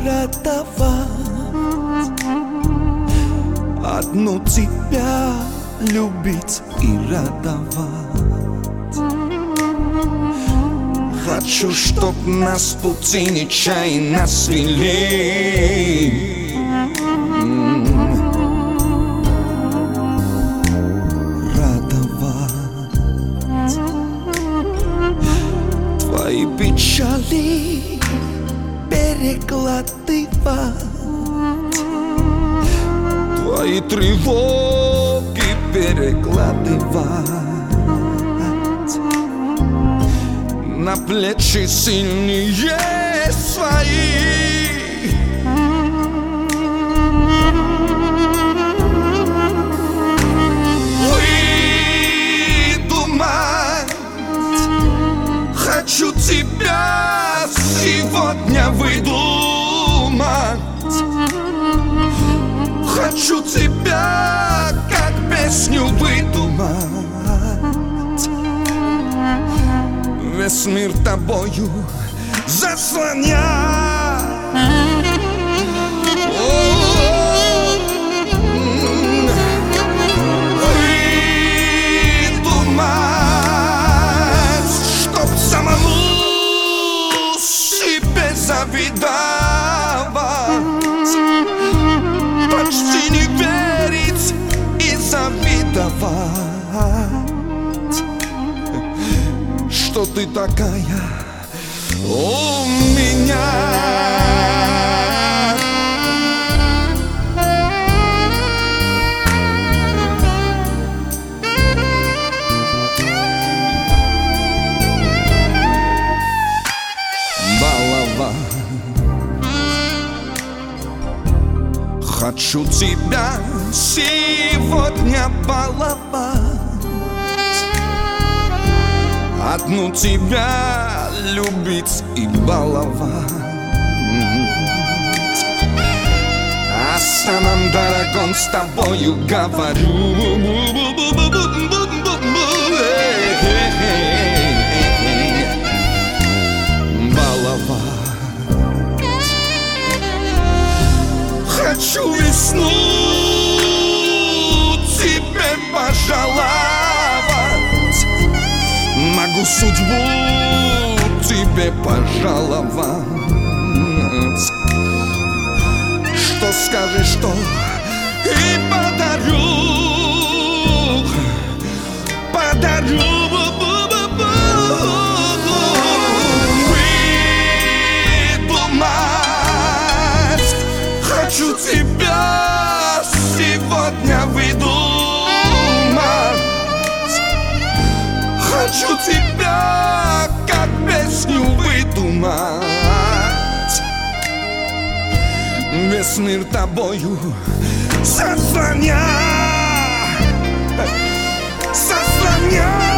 радовать, одну тебя любить и радовать. Хочу, чтоб нас пути нечаянно свели, радовать. Твои печали перекладывать, твои тревоги перекладывать на плечи сильнее свои. Выдумать хочу тебя сегодня выдумать. Хочу тебя как песню выдумать. Весь мир тобою заслонять. Выдумать, чтоб самому себе завидовать, почти не верить и завидовать, что ты такая у меня. Балова, хочу тебя сегодня баловать, одну тебя любить и баловать, о самом дорогом с тобою говорю. Баловать, хочу весну тебе пожаловать, могу судьбу тебе пожаловать. Что скажешь, что и подарю, подарю. Выдумать хочу тебя сегодня выдумать. Хочу тебя как песню выдумать. Весь мир тобою заслонять, заслонять.